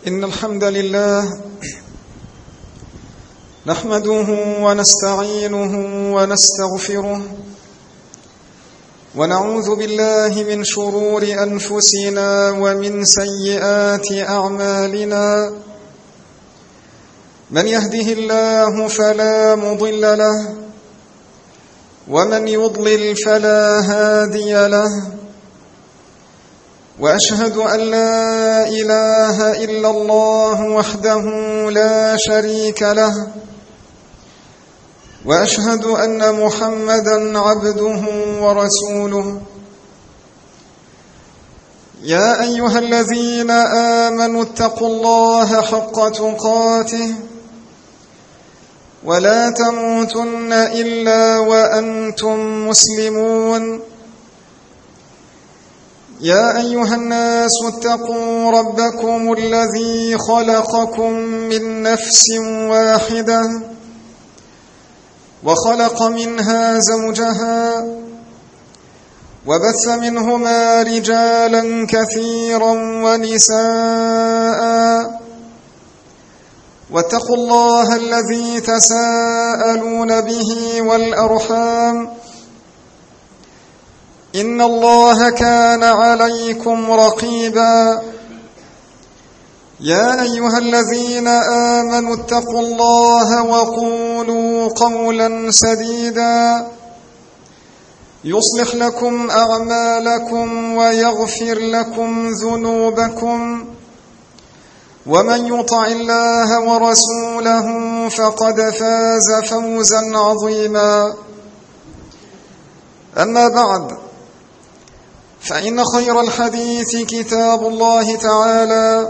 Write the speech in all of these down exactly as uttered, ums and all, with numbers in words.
إن الحمد لله نحمده ونستعينه ونستغفره ونعوذ بالله من شرور أنفسنا ومن سيئات أعمالنا. من يهده الله فلا مضل له ومن يضلل فلا هادي له، وأشهد أن لا إله إلا الله وحده لا شريك له، وأشهد أن محمدًا عبده ورسوله. يا أيها الذين آمنوا اتقوا الله حق تقاته ولا تموتن إلا وأنتم مسلمون. يا أيها الناس اتقوا ربكم الذي خلقكم من نفس واحدة وخلق منها زوجها وبث منهما رجالا كثيرا ونساء، واتقوا الله الذي تساءلون به والأرحام إن الله كان عليكم رقيبا. يا أيها الذين آمنوا اتقوا الله وقولوا قولا سديدا يصلح لكم أعمالكم ويغفر لكم ذنوبكم، ومن يطع الله ورسوله فقد فاز فوزا عظيما. أما بعد، فإن خير الحديث كتاب الله تعالى،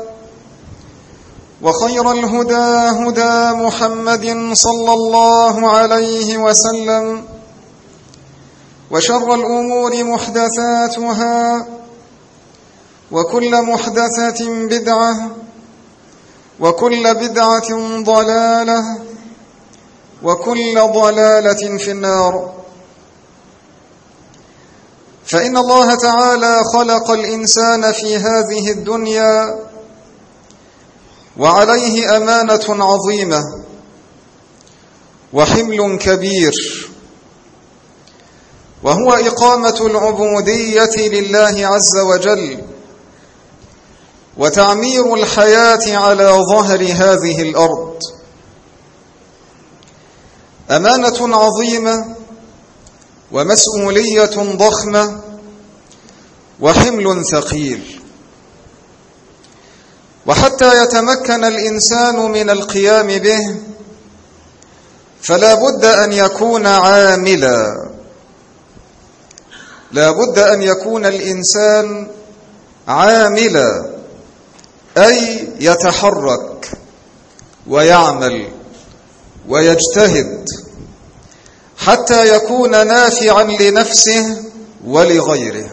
وخير الهدى هدى محمد صلى الله عليه وسلم، وشر الأمور محدثاتها، وكل محدثة بدعة، وكل بدعة ضلالة، وكل ضلالة في النار. فإن الله تعالى خلق الإنسان في هذه الدنيا وعليه أمانة عظيمة وحمل كبير، وهو إقامة العبودية لله عز وجل وتعمير الحياة على ظهر هذه الأرض. أمانة عظيمة ومسؤولية ضخمة وحمل ثقيل. وحتى يتمكن الإنسان من القيام به فلا بد أن يكون عاملا، لا بد أن يكون الإنسان عاملا، أي يتحرك ويعمل ويجتهد حتى يكون نافعا لنفسه ولغيره،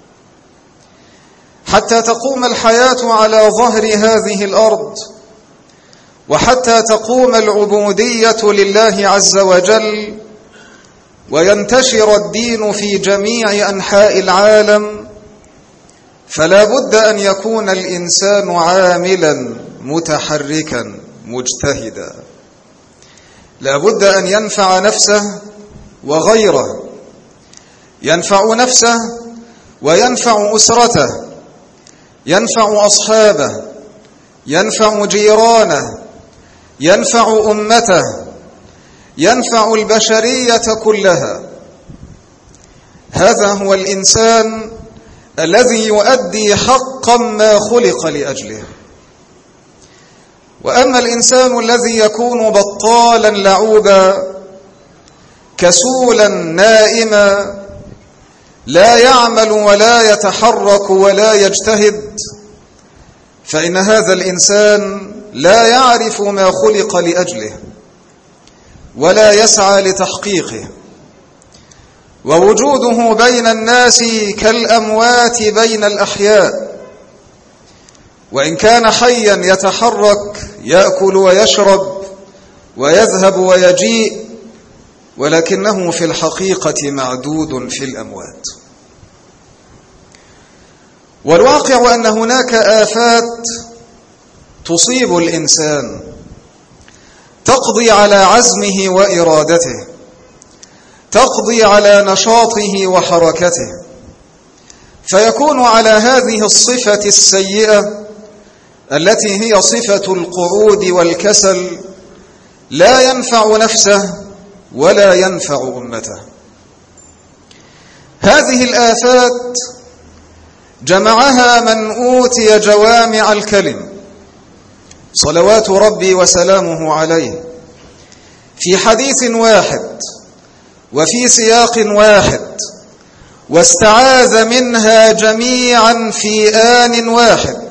حتى تقوم الحياة على ظهر هذه الأرض، وحتى تقوم العبودية لله عز وجل وينتشر الدين في جميع أنحاء العالم. فلا بد أن يكون الإنسان عاملا متحركا مجتهدا، لا بد أن ينفع نفسه وغيره، ينفع نفسه وينفع أسرته، ينفع أصحابه، ينفع جيرانه، ينفع أمته، ينفع البشرية كلها. هذا هو الإنسان الذي يؤدي حقا ما خلق لأجله. وأما الإنسان الذي يكون بطالا لعوبا كسولا نائما لا يعمل ولا يتحرك ولا يجتهد، فإن هذا الإنسان لا يعرف ما خلق لأجله ولا يسعى لتحقيقه، ووجوده بين الناس كالأموات بين الأحياء. وإن كان حيا يتحرك يأكل ويشرب ويذهب ويجيء، ولكنه في الحقيقة معدود في الأموات. والواقع أن هناك آفات تصيب الإنسان تقضي على عزمه وإرادته، تقضي على نشاطه وحركته، فيكون على هذه الصفة السيئة التي هي صفة القعود والكسل لا ينفع نفسه ولا ينفع أمته. هذه الآفات جمعها من أوتي جوامع الكلم صلوات ربي وسلامه عليه في حديث واحد وفي سياق واحد، واستعاذ منها جميعا في آن واحد.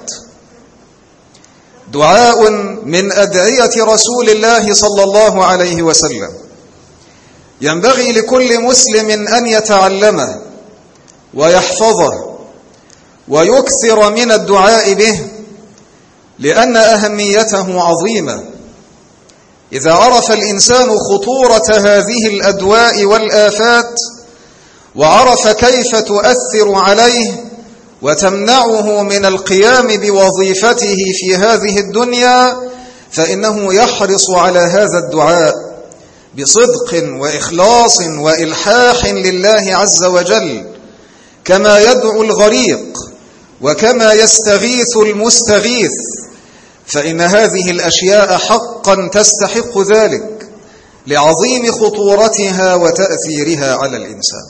دعاء من أدعية رسول الله صلى الله عليه وسلم ينبغي لكل مسلم أن يتعلمه ويحفظه ويكثر من الدعاء به، لأن أهميته عظيمة. إذا عرف الإنسان خطورة هذه الأدواء والآفات وعرف كيف تؤثر عليه وتمنعه من القيام بوظيفته في هذه الدنيا، فإنه يحرص على هذا الدعاء بصدق وإخلاص وإلحاح لله عز وجل، كما يدعو الغريق وكما يستغيث المستغيث، فإن هذه الأشياء حقا تستحق ذلك لعظيم خطورتها وتأثيرها على الإنسان.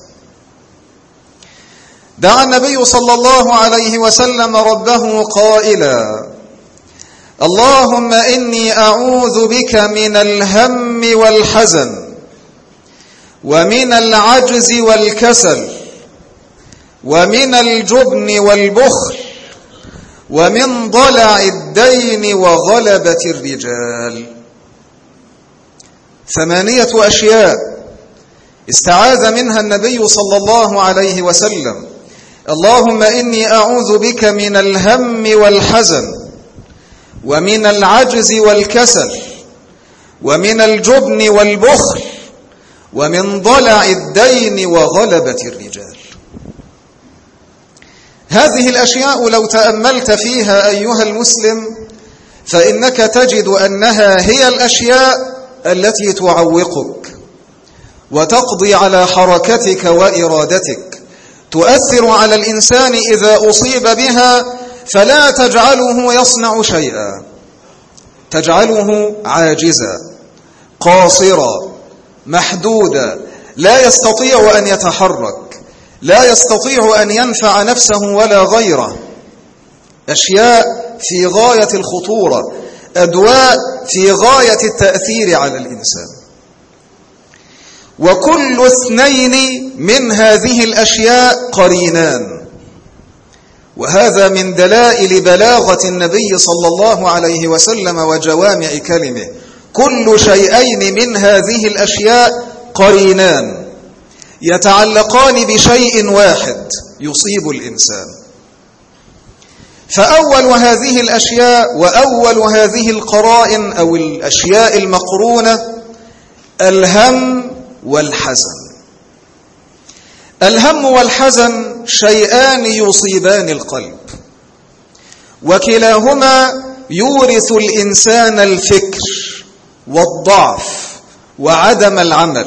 دعا النبي صلى الله عليه وسلم ربه قائلا: اللهم إني أعوذ بك من الهم والحزن ومن العجز والكسل ومن الجبن والبخل ومن ضلع الدين وغلبة الرجال. ثمانية أشياء استعاذ منها النبي صلى الله عليه وسلم. اللهم إني أعوذ بك من الهم والحزن ومن العجز والكسل ومن الجبن والبخل ومن ضلع الدين وغلبة الرجال. هذه الأشياء لو تأملت فيها أيها المسلم فإنك تجد أنها هي الأشياء التي تعوقك وتقضي على حركتك وإرادتك، تؤثر على الإنسان إذا أصيب بها فلا تجعله يصنع شيئا، تجعله عاجزا قاصرا محدودا، لا يستطيع أن يتحرك، لا يستطيع أن ينفع نفسه ولا غيره. أشياء في غاية الخطورة، أدواء في غاية التأثير على الإنسان. وكل اثنين من هذه الأشياء قرينان، وهذا من دلائل بلاغة النبي صلى الله عليه وسلم وجوامع كلمه. كل شيئين من هذه الأشياء قرينان يتعلقان بشيء واحد يصيب الإنسان. فأول هذه الأشياء وأول هذه القرائن أو الأشياء المقرونة الهم والحزن. الهم والحزن شيئان يصيبان القلب، وكلاهما يورث الإنسان الفكر والضعف وعدم العمل.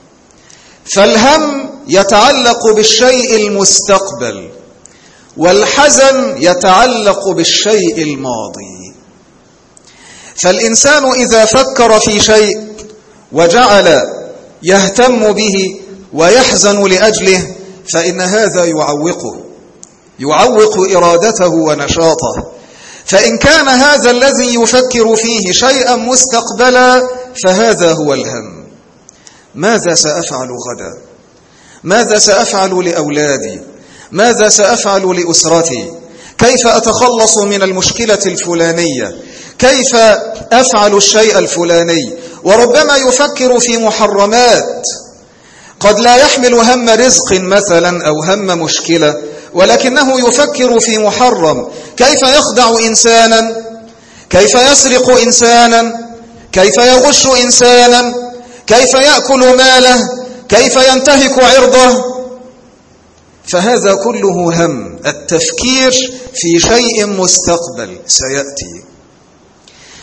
فالهم يتعلق بالشيء المستقبل، والحزن يتعلق بالشيء الماضي. فالإنسان إذا فكر في شيء وجعل يهتم به ويحزن لأجله فإن هذا يعوقه، يعوق إرادته ونشاطه. فإن كان هذا الذي يفكر فيه شيئا مستقبلا فهذا هو الهم. ماذا سأفعل غدا؟ ماذا سأفعل لأولادي؟ ماذا سأفعل لأسرتي؟ كيف أتخلص من المشكلة الفلانية؟ كيف أفعل الشيء الفلاني؟ وربما يفكر في محرمات، قد لا يحمل هم رزق مثلا أو هم مشكلة، ولكنه يفكر في محرم. كيف يخدع إنسانا؟ كيف يسرق إنسانا؟ كيف يغش إنسانا؟ كيف يأكل ماله؟ كيف ينتهك عرضه؟ فهذا كله هم، التفكير في شيء مستقبل سيأتي.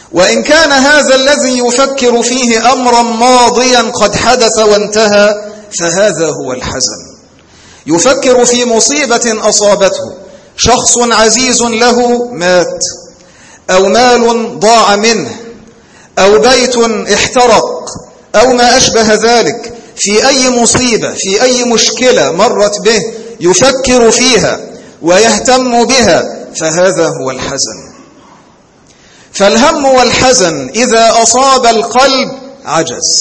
وإن كان هذا الذي يفكر فيه أمرا ماضيا قد حدث وانتهى فهذا هو الحزن. يفكر في مصيبة أصابته، شخص عزيز له مات، أو مال ضاع منه، أو بيت احترق، أو ما أشبه ذلك، في أي مصيبة في أي مشكلة مرت به يفكر فيها ويهتم بها، فهذا هو الحزن. فالهم والحزن إذا أصاب القلب عجز،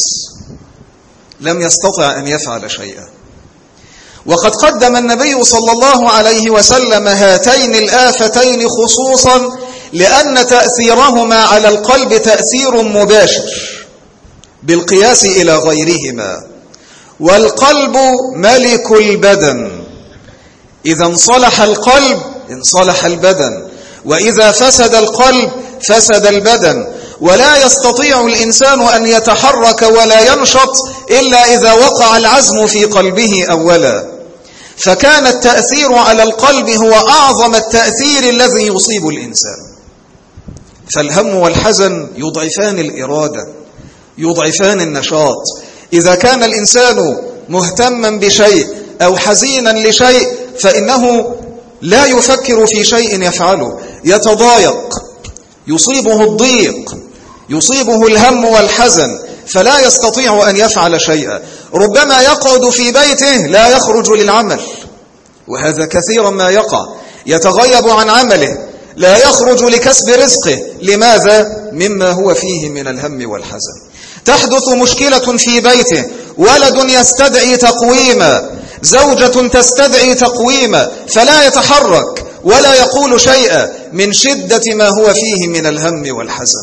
لم يستطع أن يفعل شيئا. وقد قدم النبي صلى الله عليه وسلم هاتين الآفتين خصوصا لأن تأثيرهما على القلب تأثير مباشر بالقياس إلى غيرهما. والقلب ملك البدن، إذا انصلح القلب انصلح البدن، وإذا فسد القلب فسد البدن. ولا يستطيع الإنسان أن يتحرك ولا ينشط إلا إذا وقع العزم في قلبه أولا. فكان التأثير على القلب هو أعظم التأثير الذي يصيب الإنسان. فالهم والحزن يضعفان الإرادة، يضعفان النشاط. إذا كان الإنسان مهتما بشيء أو حزينا لشيء فإنه لا يفكر في شيء يفعله، يتضايق، يصيبه الضيق، يصيبه الهم والحزن، فلا يستطيع أن يفعل شيئا. ربما يقعد في بيته لا يخرج للعمل، وهذا كثيرا ما يقع، يتغيب عن عمله، لا يخرج لكسب رزقه. لماذا؟ مما هو فيه من الهم والحزن. تحدث مشكلة في بيته، ولد يستدعي تقويما، زوجة تستدعي تقويما، فلا يتحرك ولا يقول شيئا من شدة ما هو فيه من الهم والحزن.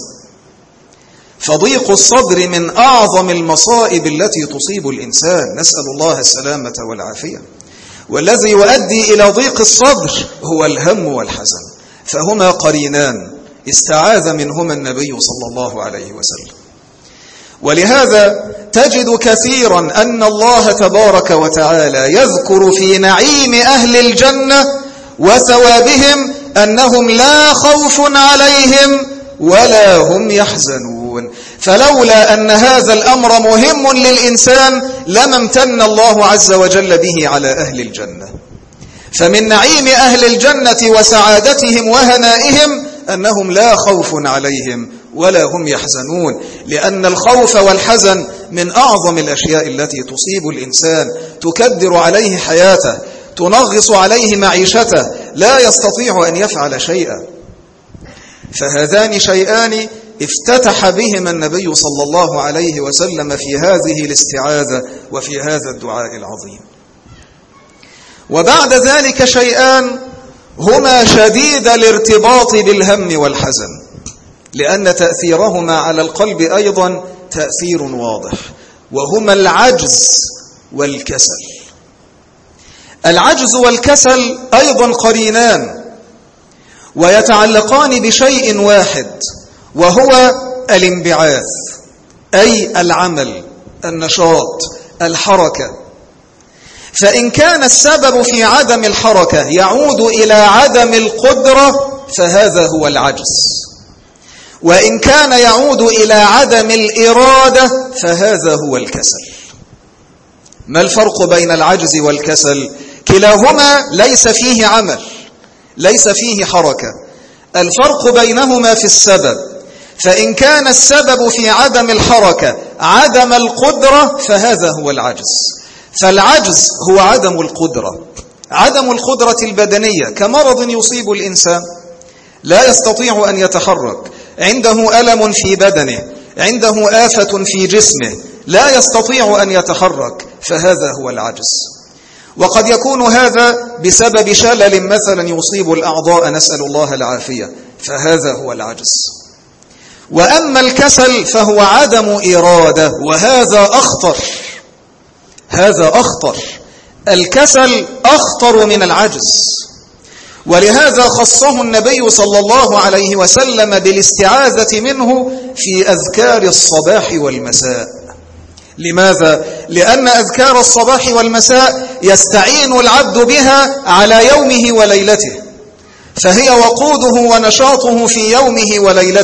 فضيق الصدر من أعظم المصائب التي تصيب الإنسان، نسأل الله السلامة والعافية. والذي يؤدي إلى ضيق الصدر هو الهم والحزن، فهما قرينان استعاذ منهما النبي صلى الله عليه وسلم. ولهذا تجد كثيرا أن الله تبارك وتعالى يذكر في نعيم أهل الجنة وثوابهم أنهم لا خوف عليهم ولا هم يحزنون. فلولا أن هذا الأمر مهم للإنسان لما امتن الله عز وجل به على أهل الجنة. فمن نعيم أهل الجنة وسعادتهم وهنائهم أنهم لا خوف عليهم ولا هم يحزنون، لأن الخوف والحزن من أعظم الأشياء التي تصيب الإنسان، تكدر عليه حياته، تنغص عليه معيشته، لا يستطيع أن يفعل شيئا. فهذان شيئان افتتح بهما النبي صلى الله عليه وسلم في هذه الاستعاذة وفي هذا الدعاء العظيم. وبعد ذلك شيئان هما شديد الارتباط بالهم والحزن، لأن تأثيرهما على القلب أيضا تأثير واضح، وهما العجز والكسل. العجز والكسل أيضا قرينان ويتعلقان بشيء واحد، وهو الانبعاث، أي العمل، النشاط، الحركة. فإن كان السبب في عدم الحركة يعود إلى عدم القدرة فهذا هو العجز، وإن كان يعود إلى عدم الإرادة فهذا هو الكسل. ما الفرق بين العجز والكسل؟ كلاهما ليس فيه عمل، ليس فيه حركة. الفرق بينهما في السبب. فإن كان السبب في عدم الحركة عدم القدرة فهذا هو العجز. فالعجز هو عدم القدرة، عدم القدرة البدنية، كمرض يصيب الإنسان لا يستطيع أن يتحرك، عنده ألم في بدنه، عنده آفة في جسمه، لا يستطيع أن يتحرك، فهذا هو العجز. وقد يكون هذا بسبب شلل مثلا يصيب الأعضاء، نسأل الله العافية، فهذا هو العجز. وأما الكسل فهو عدم إرادة، وهذا أخطر، هذا أخطر. الكسل أخطر من العجز، ولهذا خصه النبي صلى الله عليه وسلم بالاستعاذة منه في أذكار الصباح والمساء. لماذا؟ لأن أذكار الصباح والمساء يستعين العبد بها على يومه وليلته، فهي وقوده ونشاطه في يومه وليلته.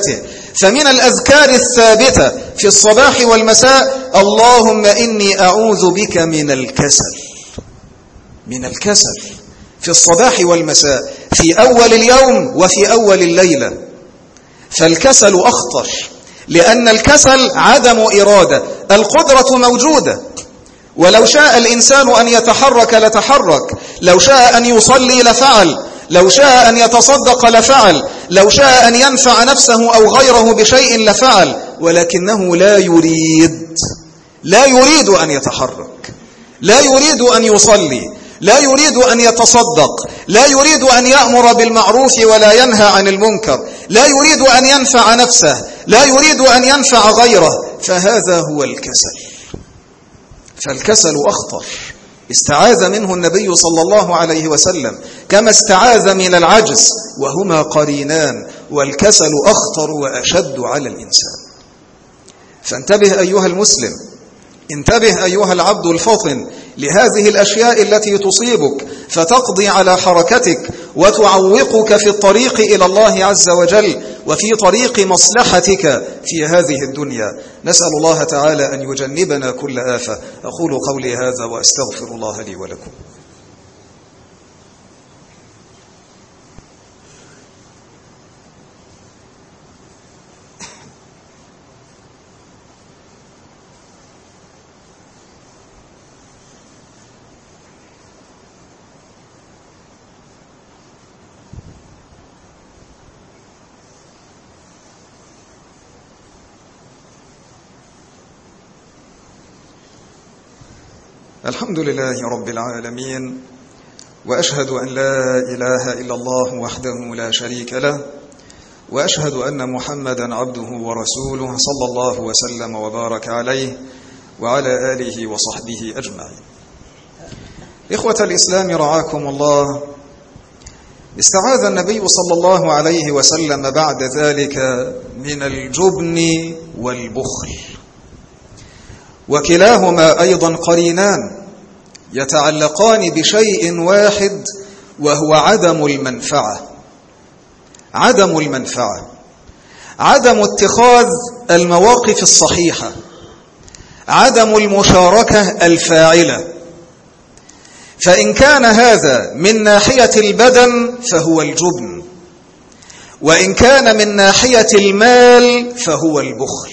فمن الأذكار الثابتة في الصباح والمساء: اللهم إني أعوذ بك من الكسل. من الكسل في الصباح والمساء، في أول اليوم وفي أول الليلة. فالكسل أخطر، لأن الكسل عدم إرادة. القدرة موجودة، ولو شاء الإنسان أن يتحرك لتحرك، لو شاء أن يصلي لفعل، لو شاء أن يتصدق لفعل، لو شاء أن ينفع نفسه أو غيره بشيء لفعل، ولكنه لا يريد لا يريد أن يتحرك، لا يريد أن يصلي، لا يريد أن يتصدق، لا يريد أن يأمر بالمعروف ولا ينهى عن المنكر، لا يريد أن ينفع نفسه، لا يريد أن ينفع غيره. فهذا هو الكسل. فالكسل أخطر، استعاذ منه النبي صلى الله عليه وسلم كما استعاذ من العجز، وهما قرينان، والكسل أخطر وأشد على الإنسان. فانتبه أيها المسلم، انتبه أيها العبد الفطن لهذه الأشياء التي تصيبك فتقضي على حركتك وتعوقك في الطريق إلى الله عز وجل وفي طريق مصلحتك في هذه الدنيا. نسأل الله تعالى أن يجنبنا كل آفة. أقول قولي هذا وأستغفر الله لي ولكم. الحمد لله رب العالمين، وأشهد أن لا إله إلا الله وحده لا شريك له، وأشهد أن محمدا عبده ورسوله صلى الله وسلم وبارك عليه وعلى آله وصحبه أجمعين. إخوة الإسلام رعاكم الله، استعاذ النبي صلى الله عليه وسلم بعد ذلك من الجبن والبخل، وكلاهما أيضا قرينان يتعلقان بشيء واحد، وهو عدم المنفعة. عدم المنفعة، عدم اتخاذ المواقف الصحيحة، عدم المشاركة الفاعلة. فإن كان هذا من ناحية البدن فهو الجبن، وإن كان من ناحية المال فهو البخل.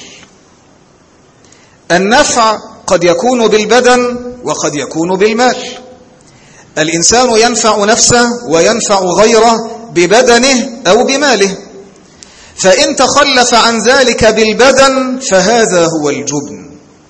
النفع قد يكون بالبدن وقد يكون بالمال. الإنسان ينفع نفسه وينفع غيره ببدنه أو بماله، فإن تخلف عن ذلك بالبدن فهذا هو الجبن.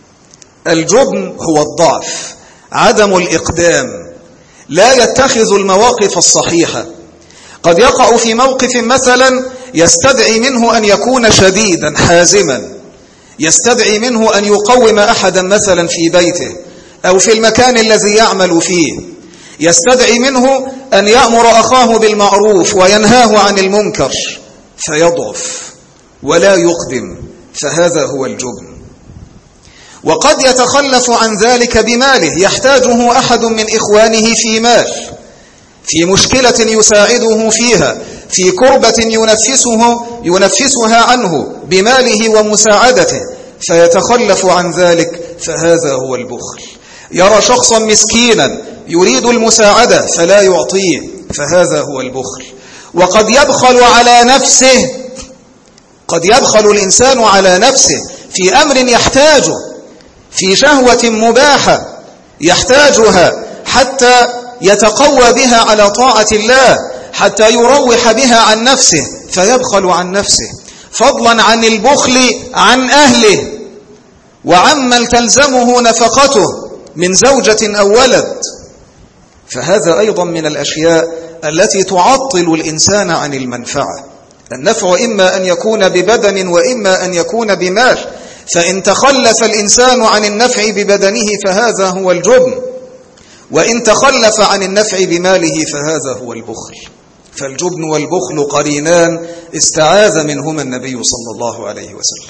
الجبن هو الضعف، عدم الإقدام، لا يتخذ المواقف الصحيحة. قد يقع في موقف مثلا يستدعي منه أن يكون شديدا حازما، يستدعي منه أن يقوم أحدا مثلا في بيته أو في المكان الذي يعمل فيه، يستدعي منه أن يأمر أخاه بالمعروف وينهاه عن المنكر، فيضعف ولا يقدم، فهذا هو الجبن. وقد يتخلف عن ذلك بماله، يحتاجه أحد من إخوانه في مال، في مشكلة يساعده فيها، في كربة ينفسه ينفسها عنه بماله ومساعدته، فيتخلف عن ذلك، فهذا هو البخل. يرى شخصا مسكينا يريد المساعدة فلا يعطيه، فهذا هو البخل. وقد يبخل على نفسه، قد يبخل الإنسان على نفسه في أمر يحتاجه، في شهوة مباحة يحتاجها حتى يتقوى بها على طاعة الله، حتى يروح بها عن نفسه، فيبخل عن نفسه، فضلا عن البخل عن أهله وعمن تلزمه نفقته من زوجة أو ولد. فهذا أيضا من الأشياء التي تعطل الإنسان عن المنفعة. النفع إما أن يكون ببدن وإما أن يكون بمال، فإن تخلف الإنسان عن النفع ببدنه فهذا هو الجبن، وإن تخلف عن النفع بماله فهذا هو البخل. فالجبن والبخل قرينان استعاذ منهما النبي صلى الله عليه وسلم.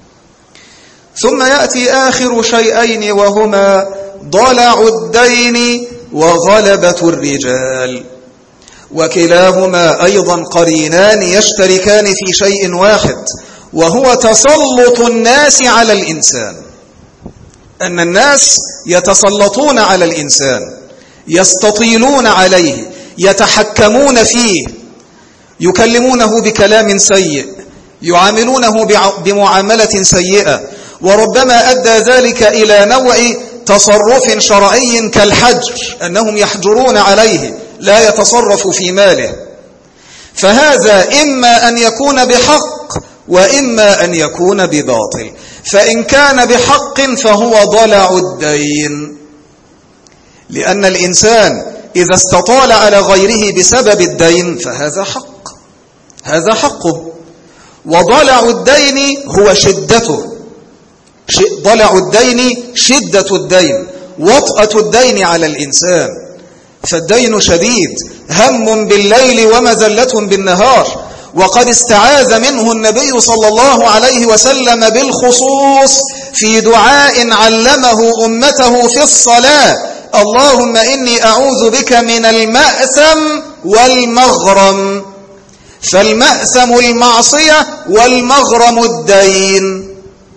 ثم يأتي آخر شيئين، وهما ضلع الدين وغلبة الرجال، وكلاهما أيضا قرينان يشتركان في شيء واحد، وهو تسلط الناس على الإنسان، أن الناس يتسلطون على الإنسان، يستطيلون عليه، يتحكمون فيه، يكلمونه بكلام سيء، يعاملونه بمعاملة سيئة، وربما أدى ذلك إلى نوع تصرف شرعي كالحجر، أنهم يحجرون عليه لا يتصرف في ماله. فهذا إما أن يكون بحق وإما أن يكون بباطل. فإن كان بحق فهو ضلع الدين، لأن الإنسان إذا استطال على غيره بسبب الدين فهذا حق، هذا حقه. وضلع الدين هو شدته، ضلع الدين شدة الدين، وطأة الدين على الإنسان. فالدين شديد، هم بالليل ومذلة بالنهار، وقد استعاذ منه النبي صلى الله عليه وسلم بالخصوص في دعاء علمه أمته في الصلاة: اللهم إني أعوذ بك من المأثم والمغرم. فالمأثم المعصية والمغرم الدين.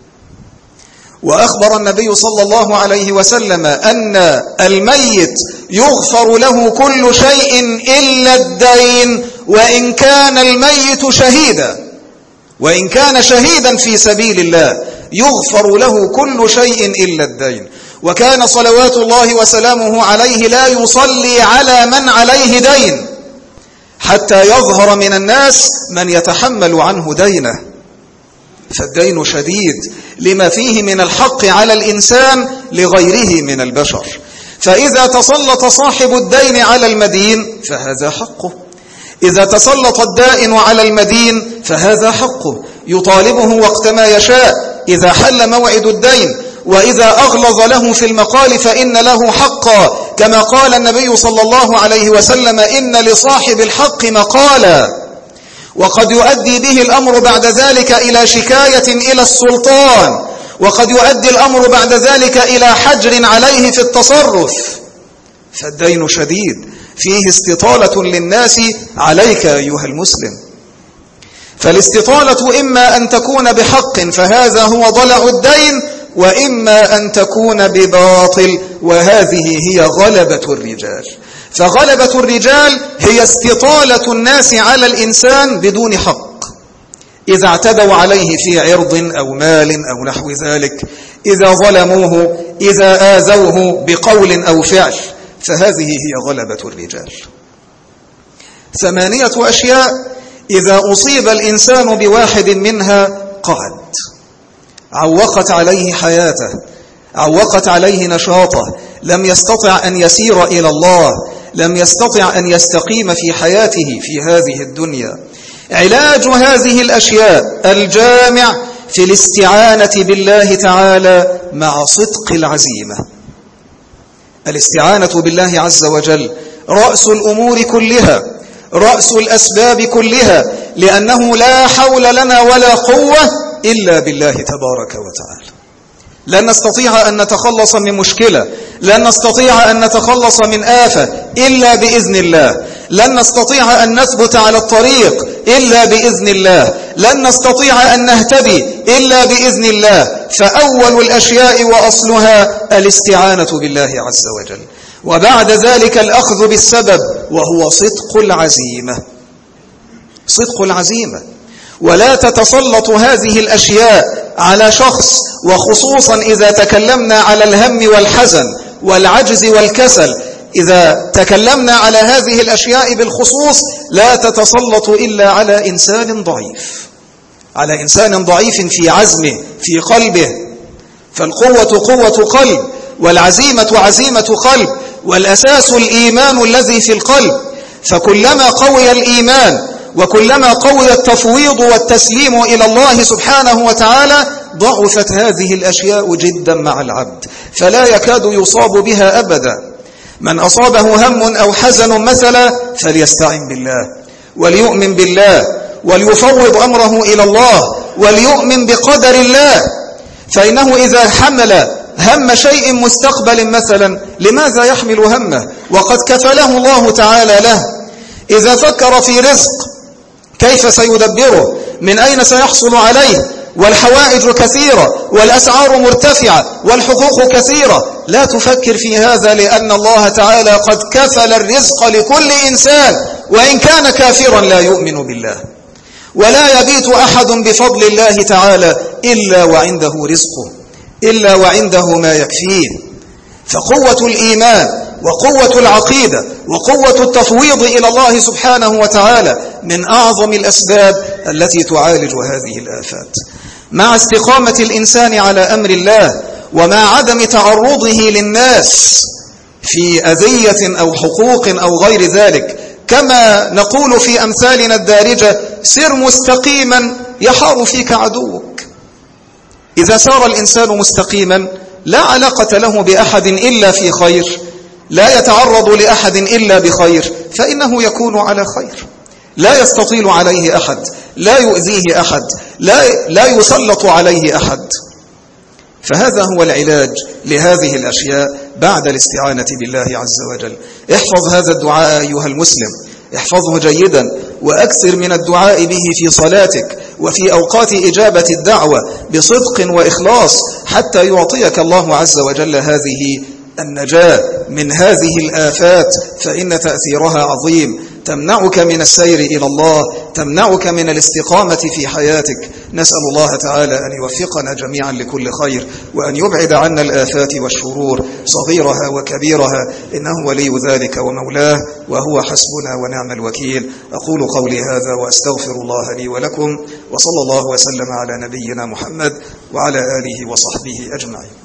وأخبر النبي صلى الله عليه وسلم أن الميت يغفر له كل شيء إلا الدين، وإن كان الميت شهيدا، وإن كان شهيدا في سبيل الله يغفر له كل شيء إلا الدين. وكان صلوات الله وسلامه عليه لا يصلي على من عليه دين حتى يظهر من الناس من يتحمل عنه دينه. فالدين شديد لما فيه من الحق على الإنسان لغيره من البشر. فإذا تسلط صاحب الدين على المدين فهذا حقه، إذا تسلط الدائن على المدين فهذا حقه، يطالبه وقت ما يشاء إذا حل موعد الدين، وإذا أغلظ له في المقال فإن له حقا، كما قال النبي صلى الله عليه وسلم: إن لصاحب الحق مقالا. وقد يؤدي به الأمر بعد ذلك إلى شكاية إلى السلطان، وقد يؤدي الأمر بعد ذلك إلى حجر عليه في التصرف. فالدين شديد فيه استطالة للناس عليك أيها المسلم. فالاستطالة إما أن تكون بحق فهذا هو ضلع الدين، وإما أن تكون بباطل، وهذه هي غلبة الرجال. فغلبة الرجال هي استطالة الناس على الإنسان بدون حق، إذا اعتدوا عليه في عرض أو مال أو نحو ذلك، إذا ظلموه، إذا آذوه بقول أو فعل، فهذه هي غلبة الرجال. ثمانية أشياء إذا أصيب الإنسان بواحد منها قعد، عوقت عليه حياته، عوقت عليه نشاطه، لم يستطع أن يسير إلى الله، لم يستطع أن يستقيم في حياته في هذه الدنيا. علاج هذه الأشياء الجامع في الاستعانة بالله تعالى مع صدق العزيمة. الاستعانة بالله عز وجل رأس الأمور كلها، رأس الأسباب كلها، لأنه لا حول لنا ولا قوة إلا بالله تبارك وتعالى. لن نستطيع أن نتخلص من مشكلة، لن نستطيع أن نتخلص من آفة إلا بإذن الله، لن نستطيع أن نثبت على الطريق إلا بإذن الله، لن نستطيع أن نهتدي إلا بإذن الله. فأول الأشياء وأصلها الاستعانة بالله عز وجل، وبعد ذلك الأخذ بالسبب، وهو صدق العزيمة. صدق العزيمة. ولا تتسلط هذه الأشياء على شخص، وخصوصا إذا تكلمنا على الهم والحزن والعجز والكسل، إذا تكلمنا على هذه الأشياء بالخصوص لا تتسلط إلا على إنسان ضعيف، على إنسان ضعيف في عزمه في قلبه. فالقوة قوة قلب، والعزيمة عزيمة قلب، والأساس الإيمان الذي في القلب. فكلما قوي الإيمان وكلما قوي التفويض والتسليم إلى الله سبحانه وتعالى ضعفت هذه الأشياء جدا مع العبد، فلا يكاد يصاب بها أبدا. من أصابه هم أو حزن مثلا فليستعن بالله، وليؤمن بالله، وليفوض أمره إلى الله، وليؤمن بقدر الله. فإنه إذا حمل هم شيء مستقبل مثلا، لماذا يحمل همه وقد كفله الله تعالى له؟ إذا فكر في رزق كيف سيدبره؟ من أين سيحصل عليه؟ والحوائج كثيرة والأسعار مرتفعة والحقوق كثيرة. لا تفكر في هذا، لأن الله تعالى قد كفل الرزق لكل إنسان، وإن كان كافرا لا يؤمن بالله. ولا يبيت أحد بفضل الله تعالى إلا وعنده رزقه، إلا وعنده ما يكفيه. فقوة الإيمان وقوة العقيدة وقوة التفويض إلى الله سبحانه وتعالى من أعظم الأسباب التي تعالج هذه الآفات. مع استقامة الإنسان على أمر الله، ومع عدم تعرضه للناس في أذية أو حقوق أو غير ذلك، كما نقول في أمثالنا الدارجة: سر مستقيما يحار فيك عدوك. إذا سار الإنسان مستقيما لا علاقة له بأحد إلا في خير، لا يتعرض لأحد إلا بخير، فإنه يكون على خير، لا يستطيل عليه أحد، لا يؤذيه أحد، لا, لا يسلط عليه أحد. فهذا هو العلاج لهذه الأشياء بعد الاستعانة بالله عز وجل. احفظ هذا الدعاء أيها المسلم، احفظه جيدا، وأكثر من الدعاء به في صلاتك وفي أوقات إجابة الدعوة بصدق وإخلاص، حتى يعطيك الله عز وجل هذه النجاة من هذه الآفات، فإن تأثيرها عظيم، تمنعك من السير إلى الله، تمنعك من الاستقامة في حياتك. نسأل الله تعالى أن يوفقنا جميعا لكل خير، وأن يبعد عنا الآفات والشرور صغيرها وكبيرها، إنه ولي ذلك ومولاه، وهو حسبنا ونعم الوكيل. أقول قولي هذا وأستغفر الله لي ولكم، وصلى الله وسلم على نبينا محمد وعلى آله وصحبه أجمعين.